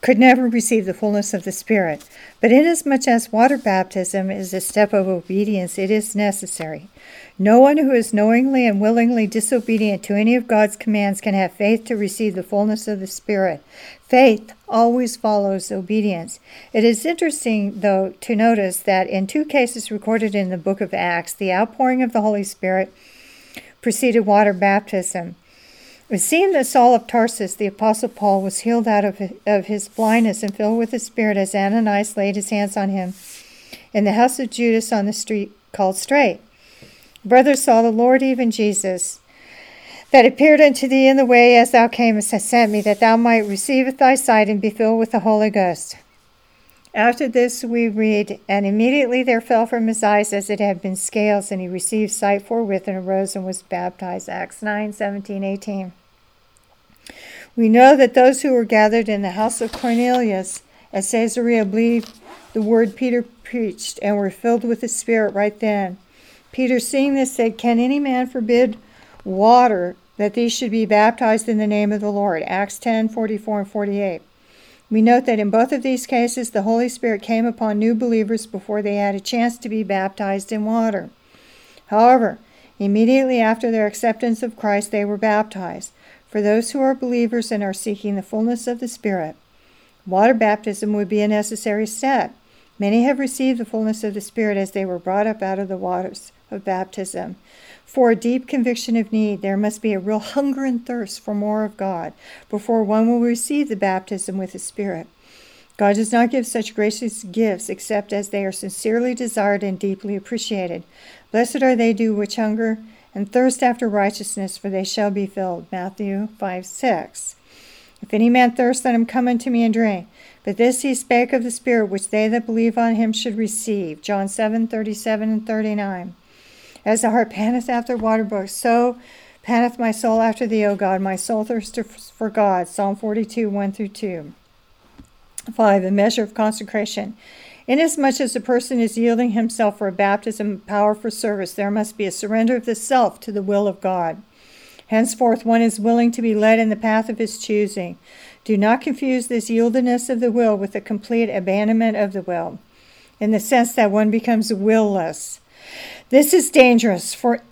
could never receive the fullness of the Spirit. But inasmuch as water baptism is a step of obedience, it is necessary. No one who is knowingly and willingly disobedient to any of God's commands can have faith to receive the fullness of the Spirit. Faith always follows obedience. It is interesting, though, to notice that in 2 cases recorded in the book of Acts, the outpouring of the Holy Spirit preceded water baptism. It seemed that Saul of Tarsus, the Apostle Paul, was healed out of his blindness and filled with the Spirit as Ananias laid his hands on him in the house of Judas on the street called Straight. Brothers saw the Lord, even Jesus, that appeared unto thee in the way as thou camest, has sent me, that thou might receive thy sight and be filled with the Holy Ghost. After this we read, and immediately there fell from his eyes as it had been scales, and he received sight forthwith and arose and was baptized. Acts 9:17-18. We know that those who were gathered in the house of Cornelius at Caesarea believed the word Peter preached and were filled with the Spirit right then. Peter, seeing this, said, Can any man forbid water that these should be baptized in the name of the Lord? Acts 10:44-48. We note that in both of these cases, the Holy Spirit came upon new believers before they had a chance to be baptized in water. However, immediately after their acceptance of Christ, they were baptized. For those who are believers and are seeking the fullness of the Spirit, water baptism would be a necessary step. Many have received the fullness of the Spirit as they were brought up out of the waters of baptism. For a deep conviction of need, there must be a real hunger and thirst for more of God before one will receive the baptism with the Spirit. God does not give such gracious gifts except as they are sincerely desired and deeply appreciated. Blessed are they which hunger and thirst after righteousness, for they shall be filled. Matthew 5:6. If any man thirst, let him come unto me and drink. But this he spake of the Spirit, which they that believe on him should receive. John 7:37-39. As the heart panteth after water brooks, so panteth my soul after thee, O God. My soul thirsteth for God. Psalm 42:1-2. 5. A measure of consecration. Inasmuch as a person is yielding himself for a baptism of power for service, there must be a surrender of the self to the will of God. Henceforth, one is willing to be led in the path of his choosing. Do not confuse this yieldedness of the will with the complete abandonment of the will, in the sense that one becomes will-less. This is dangerous, for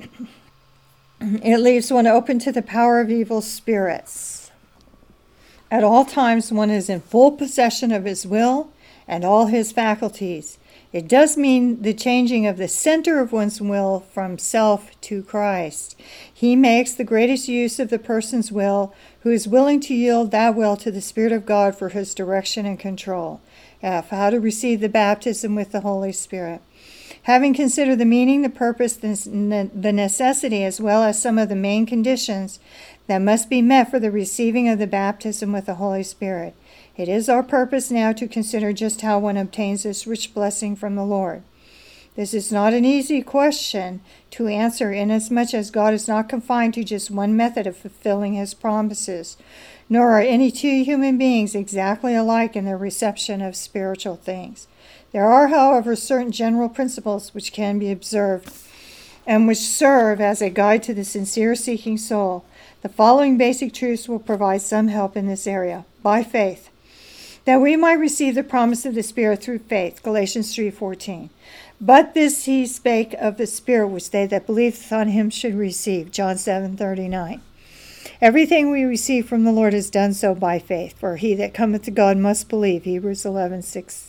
it leaves one open to the power of evil spirits. At all times, one is in full possession of his will and all his faculties. It does mean the changing of the center of one's will from self to Christ. He makes the greatest use of the person's will who is willing to yield that will to the Spirit of God for his direction and control. F. How to receive the baptism with the Holy Spirit. Having considered the meaning, the purpose, the necessity, as well as some of the main conditions that must be met for the receiving of the baptism with the Holy Spirit, it is our purpose now to consider just how one obtains this rich blessing from the Lord. This is not an easy question to answer, inasmuch as God is not confined to just one method of fulfilling his promises, nor are any two human beings exactly alike in their reception of spiritual things. There are, however, certain general principles which can be observed and which serve as a guide to the sincere seeking soul. The following basic truths will provide some help in this area. By faith, that we might receive the promise of the Spirit through faith, Galatians 3:14. But this he spake of the Spirit, which they that believed on him should receive, John 7:39. Everything we receive from the Lord is done so by faith, for he that cometh to God must believe, Hebrews 11:6.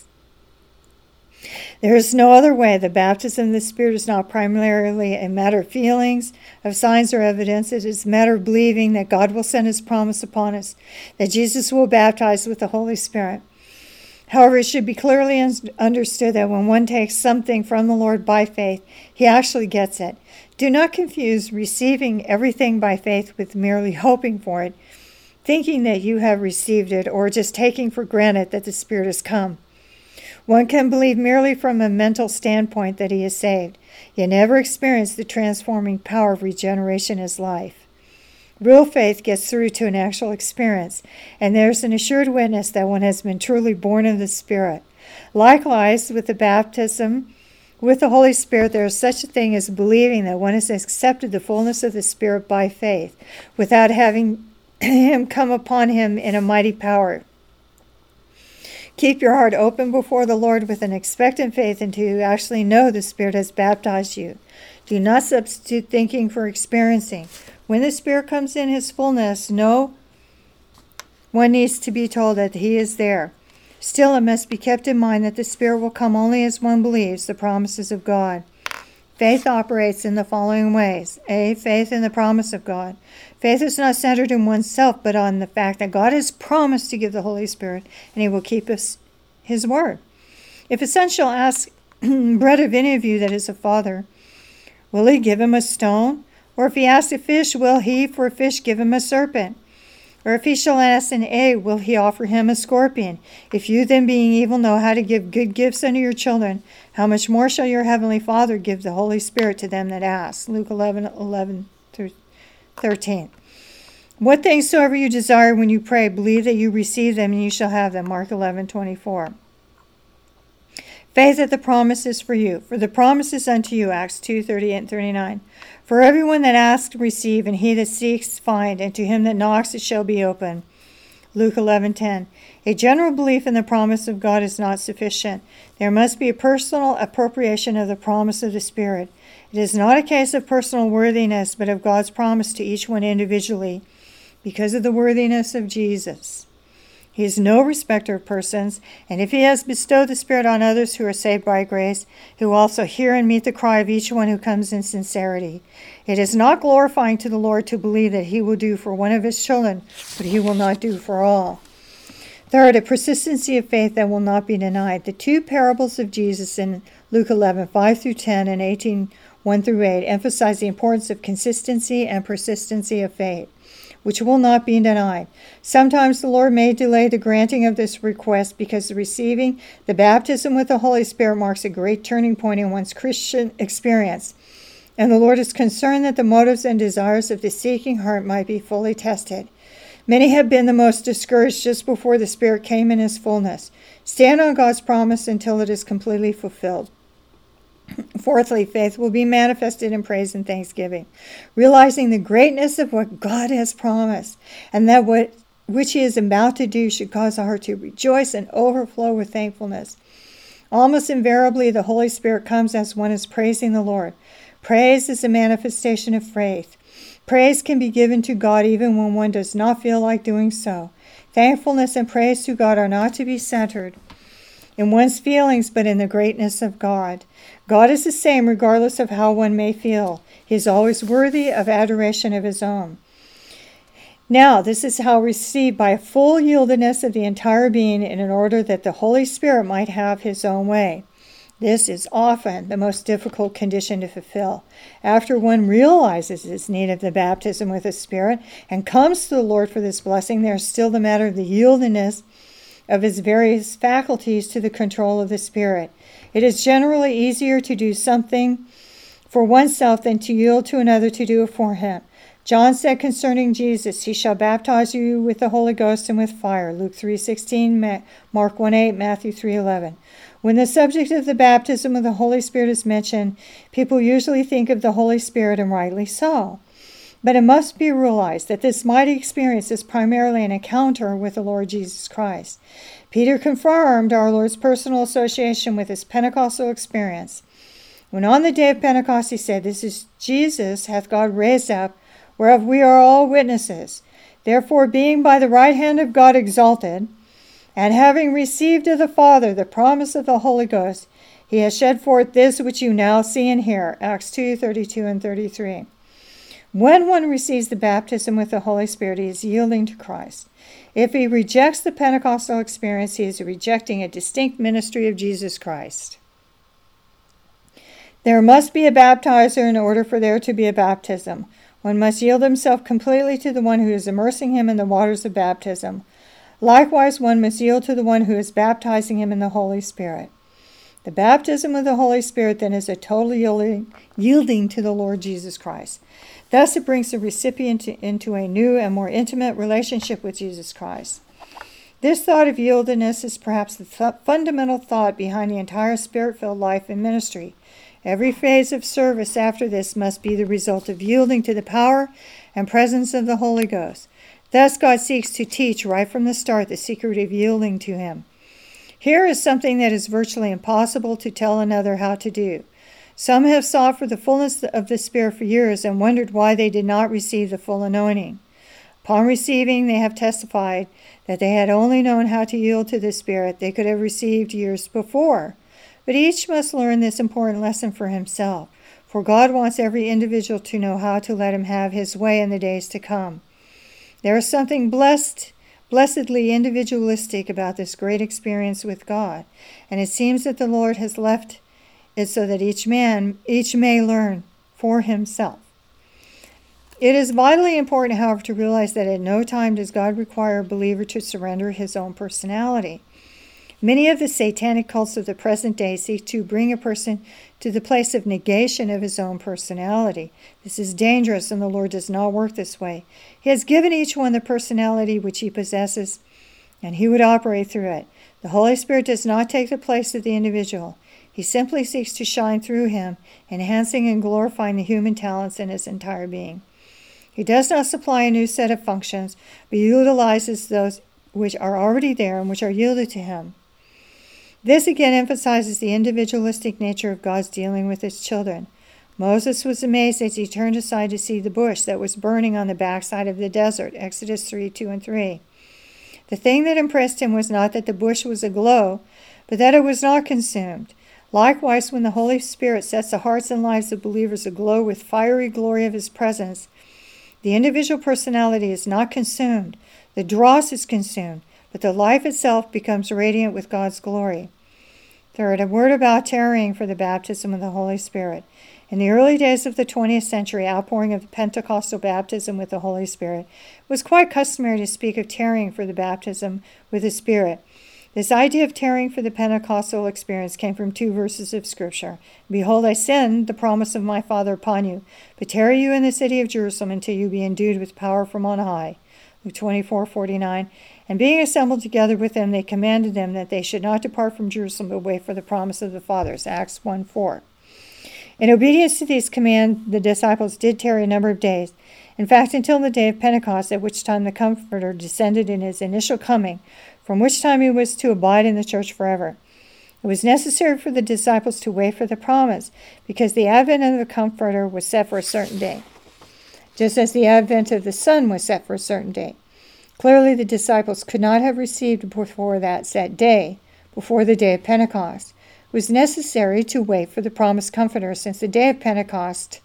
There is no other way. The baptism of the Spirit is not primarily a matter of feelings, of signs or evidence. It is a matter of believing that God will send his promise upon us, that Jesus will baptize with the Holy Spirit. However, it should be clearly understood that when one takes something from the Lord by faith, he actually gets it. Do not confuse receiving everything by faith with merely hoping for it, thinking that you have received it, or just taking for granted that the Spirit has come. One can believe merely from a mental standpoint that he is saved, yet never experience the transforming power of regeneration in his life. Real faith gets through to an actual experience, and there's an assured witness that one has been truly born of the Spirit. Likewise, with the baptism with the Holy Spirit, there is such a thing as believing that one has accepted the fullness of the Spirit by faith, without having him come upon him in a mighty power. Keep your heart open before the Lord with an expectant faith until you actually know the Spirit has baptized you. Do not substitute thinking for experiencing. When the Spirit comes in his fullness, no one needs to be told that he is there. Still, it must be kept in mind that the Spirit will come only as one believes the promises of God. Faith operates in the following ways. A. Faith in the promise of God. Faith is not centered in oneself, but on the fact that God has promised to give the Holy Spirit, and he will keep his word. If a son shall ask bread of any of you that is a father, will he give him a stone? Or if he asks a fish, will he for a fish give him a serpent? Or if he shall ask an egg, will he offer him a scorpion? If you then, being evil, know how to give good gifts unto your children, how much more shall your heavenly Father give the Holy Spirit to them that ask? Luke 11:11 through 13. What things soever you desire when you pray, believe that you receive them, and you shall have them. Mark 11:24. Faith that the promise is for you. For the promise is unto you. Acts 2:38 and 39. For everyone that asks, receive, and he that seeks, find, and to him that knocks, it shall be open. Luke 11:10. A general belief in the promise of God is not sufficient. There must be a personal appropriation of the promise of the Spirit. It is not a case of personal worthiness, but of God's promise to each one individually, because of the worthiness of Jesus. He is no respecter of persons, and if he has bestowed the Spirit on others who are saved by grace, he will also hear and meet the cry of each one who comes in sincerity. It is not glorifying to the Lord to believe that he will do for one of his children, but he will not do for all. Third, a persistency of faith that will not be denied. The two parables of Jesus in Luke 11:5 through 10 and 18:1 through 8 emphasize the importance of consistency and persistency of faith, which will not be denied. Sometimes the Lord may delay the granting of this request because receiving the baptism with the Holy Spirit marks a great turning point in one's Christian experience, and the Lord is concerned that the motives and desires of the seeking heart might be fully tested. Many have been the most discouraged just before the Spirit came in his fullness. Stand on God's promise until it is completely fulfilled. Fourthly, faith will be manifested in praise and thanksgiving, realizing the greatness of what God has promised, and that which he is about to do should cause our heart to rejoice and overflow with thankfulness. Almost invariably, the Holy Spirit comes as one is praising the Lord. Praise is a manifestation of faith. Praise can be given to God even when one does not feel like doing so. Thankfulness and praise to God are not to be centered in one's feelings, but in the greatness of God. God is the same regardless of how one may feel. He is always worthy of adoration of his own. Now, this is how received by a full yieldedness of the entire being in order that the Holy Spirit might have his own way. This is often the most difficult condition to fulfill. After one realizes his need of the baptism with the Spirit and comes to the Lord for this blessing, there is still the matter of the yieldedness of his various faculties to the control of the Spirit. It is generally easier to do something for oneself than to yield to another to do it for him. John said concerning Jesus, he shall baptize you with the Holy Ghost and with fire. Luke 3:16, Mark 1:8, Matthew 3:11. When the subject of the baptism of the Holy Spirit is mentioned, people usually think of the Holy Spirit, and rightly so. But it must be realized that this mighty experience is primarily an encounter with the Lord Jesus Christ. Peter confirmed our Lord's personal association with his Pentecostal experience. When on the day of Pentecost he said, "This is Jesus hath God raised up, whereof we are all witnesses. Therefore, being by the right hand of God exalted, and having received of the Father the promise of the Holy Ghost, he has shed forth this which you now see and hear." Acts 2:32 and 33. When one receives the baptism with the Holy Spirit, he is yielding to Christ. If he rejects the Pentecostal experience, he is rejecting a distinct ministry of Jesus Christ. There must be a baptizer in order for there to be a baptism. One must yield himself completely to the one who is immersing him in the waters of baptism. Likewise, one must yield to the one who is baptizing him in the Holy Spirit. The baptism of the Holy Spirit then is a total yielding to the Lord Jesus Christ. Thus, it brings the recipient into a new and more intimate relationship with Jesus Christ. This thought of yieldedness is perhaps the fundamental thought behind the entire Spirit-filled life and ministry. Every phase of service after this must be the result of yielding to the power and presence of the Holy Ghost. Thus, God seeks to teach right from the start the secret of yielding to him. Here is something that is virtually impossible to tell another how to do. Some have sought for the fullness of the Spirit for years and wondered why they did not receive the full anointing. Upon receiving, they have testified that they had only known how to yield to the Spirit they could have received years before. But each must learn this important lesson for himself, for God wants every individual to know how to let him have his way in the days to come. There is something blessedly individualistic about this great experience with God, and it seems that the Lord has left it so that each may learn for himself. It is vitally important, however, to realize that at no time does God require a believer to surrender his own personality. Many of the satanic cults of the present day seek to bring a person to the place of negation of his own personality. This is dangerous, and the Lord does not work this way. He has given each one the personality which he possesses, and he would operate through it. The Holy Spirit does not take the place of the individual. He simply seeks to shine through him, enhancing and glorifying the human talents in his entire being. He does not supply a new set of functions, but utilizes those which are already there and which are yielded to him. This again emphasizes the individualistic nature of God's dealing with his children. Moses was amazed as he turned aside to see the bush that was burning on the backside of the desert, Exodus 3:2-3. The thing that impressed him was not that the bush was aglow, but that it was not consumed. Likewise, when the Holy Spirit sets the hearts and lives of believers aglow with fiery glory of his presence, the individual personality is not consumed. The dross is consumed, but the life itself becomes radiant with God's glory. Third, a word about tarrying for the baptism of the Holy Spirit. In the early days of the 20th century, outpouring of the Pentecostal baptism with the Holy Spirit, it was quite customary to speak of tarrying for the baptism with the Spirit. This idea of tarrying for the Pentecostal experience came from 2 verses of Scripture. Behold, I send the promise of my Father upon you, but tarry you in the city of Jerusalem until you be endued with power from on high. Luke 24:49. And being assembled together with them, they commanded them that they should not depart from Jerusalem, but wait for the promise of the fathers. Acts 1:4. In obedience to these commands, the disciples did tarry a number of days. In fact, until the day of Pentecost, at which time the Comforter descended in his initial coming, from which time he was to abide in the church forever. It was necessary for the disciples to wait for the promise, because the advent of the Comforter was set for a certain day, just as the advent of the Son was set for a certain day. Clearly, the disciples could not have received before that set day, before the day of Pentecost. It was necessary to wait for the promised Comforter, since the day of Pentecost,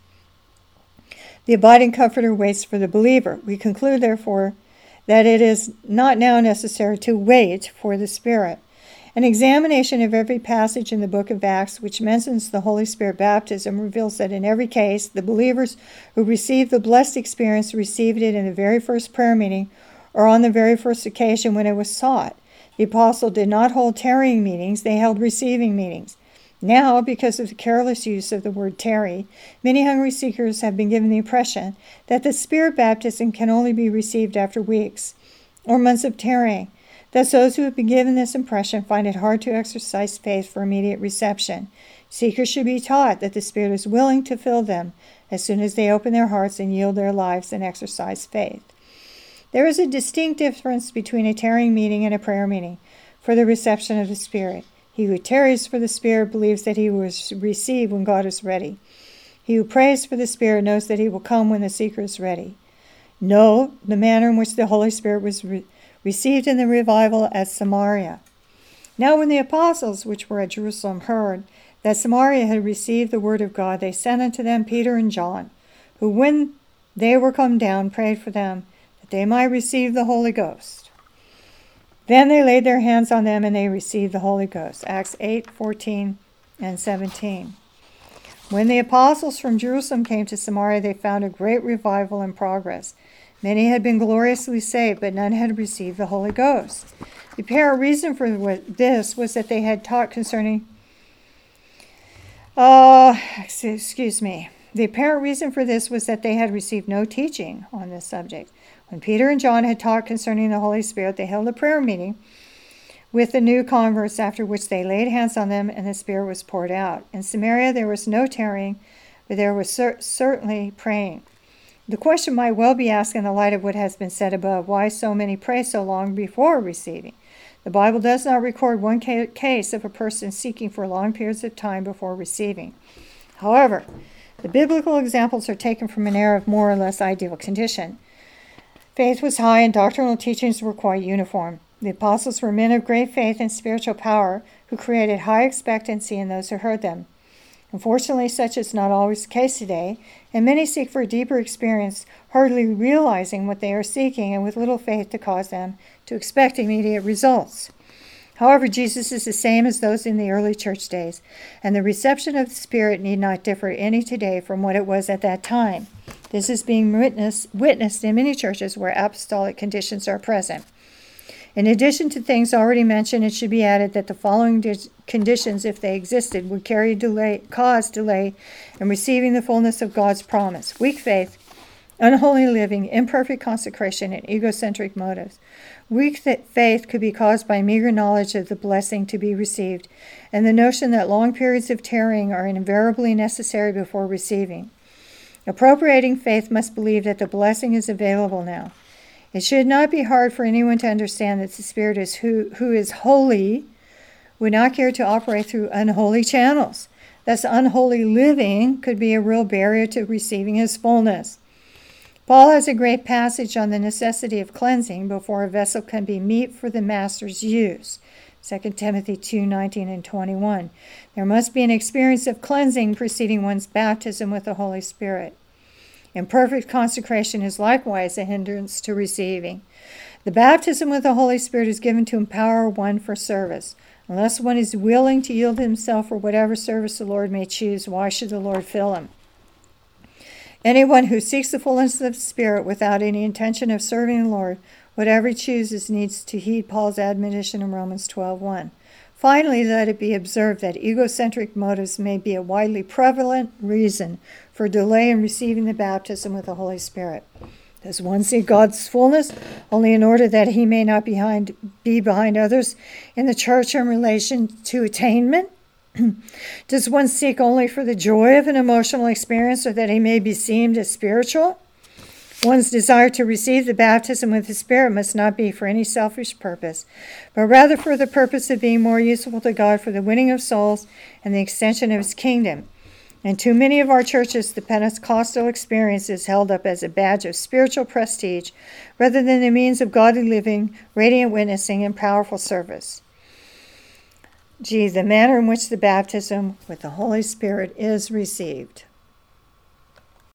the abiding Comforter waits for the believer. We conclude, therefore, that it is not now necessary to wait for the Spirit. An examination of every passage in the book of Acts which mentions the Holy Spirit baptism reveals that in every case, the believers who received the blessed experience received it in the very first prayer meeting or on the very first occasion when it was sought. The apostle did not hold tarrying meetings, they held receiving meetings. Now, because of the careless use of the word tarry, many hungry seekers have been given the impression that the Spirit baptism can only be received after weeks or months of tarrying. Thus, those who have been given this impression find it hard to exercise faith for immediate reception. Seekers should be taught that the Spirit is willing to fill them as soon as they open their hearts and yield their lives and exercise faith. There is a distinct difference between a tarrying meeting and a prayer meeting for the reception of the Spirit. He who tarries for the Spirit believes that he will receive when God is ready. He who prays for the Spirit knows that he will come when the seeker is ready. Note the manner in which the Holy Spirit was received in the revival at Samaria. Now when the apostles which were at Jerusalem heard that Samaria had received the word of God, they sent unto them Peter and John, who when they were come down prayed for them, that they might receive the Holy Ghost. Then they laid their hands on them, and they received the Holy Ghost. Acts 8:14 and 17. When the apostles from Jerusalem came to Samaria, they found a great revival in progress. Many had been gloriously saved, but none had received the Holy Ghost. The apparent reason for this was that they had taught concerning... The apparent reason for this was that they had received no teaching on this subject. When Peter and John had taught concerning the Holy Spirit, they held a prayer meeting with the new converts, after which they laid hands on them, and the Spirit was poured out. In Samaria there was no tarrying, but there was certainly praying. The question might well be asked in the light of what has been said above: why so many pray so long before receiving? The Bible does not record one case of a person seeking for long periods of time before receiving. However, the biblical examples are taken from an era of more or less ideal condition. Faith was high and doctrinal teachings were quite uniform. The apostles were men of great faith and spiritual power who created high expectancy in those who heard them. Unfortunately, such is not always the case today, and many seek for a deeper experience, hardly realizing what they are seeking and with little faith to cause them to expect immediate results. However, Jesus is the same as those in the early church days, and the reception of the Spirit need not differ any today from what it was at that time. This is being witnessed in many churches where apostolic conditions are present. In addition to things already mentioned, it should be added that the following conditions, if they existed, would cause delay in receiving the fullness of God's promise: weak faith, unholy living, imperfect consecration, and egocentric motives. Weak faith could be caused by meager knowledge of the blessing to be received, and the notion that long periods of tarrying are invariably necessary before receiving. Appropriating faith must believe that the blessing is available now. It should not be hard for anyone to understand that the Spirit is who is holy would not care to operate through unholy channels. Thus, unholy living could be a real barrier to receiving His fullness. Paul has a great passage on the necessity of cleansing before a vessel can be meet for the Master's use. 2 Timothy 2:19 and 21. There must be an experience of cleansing preceding one's baptism with the Holy Spirit. Imperfect consecration is likewise a hindrance to receiving. The baptism with the Holy Spirit is given to empower one for service. Unless one is willing to yield himself for whatever service the Lord may choose, why should the Lord fill him? Anyone who seeks the fullness of the Spirit without any intention of serving the Lord, whatever he chooses, needs to heed Paul's admonition in Romans 12:1. Finally, let it be observed that egocentric motives may be a widely prevalent reason for delay in receiving the baptism with the Holy Spirit. Does one seek God's fullness only in order that he may not be behind others in the church in relation to attainment? Does one seek only for the joy of an emotional experience or that he may be deemed as spiritual? One's desire to receive the baptism with the Spirit must not be for any selfish purpose, but rather for the purpose of being more useful to God for the winning of souls and the extension of His kingdom. In too many of our churches, the Pentecostal experience is held up as a badge of spiritual prestige rather than the means of godly living, radiant witnessing, and powerful service. The manner in which the baptism with the Holy Spirit is received.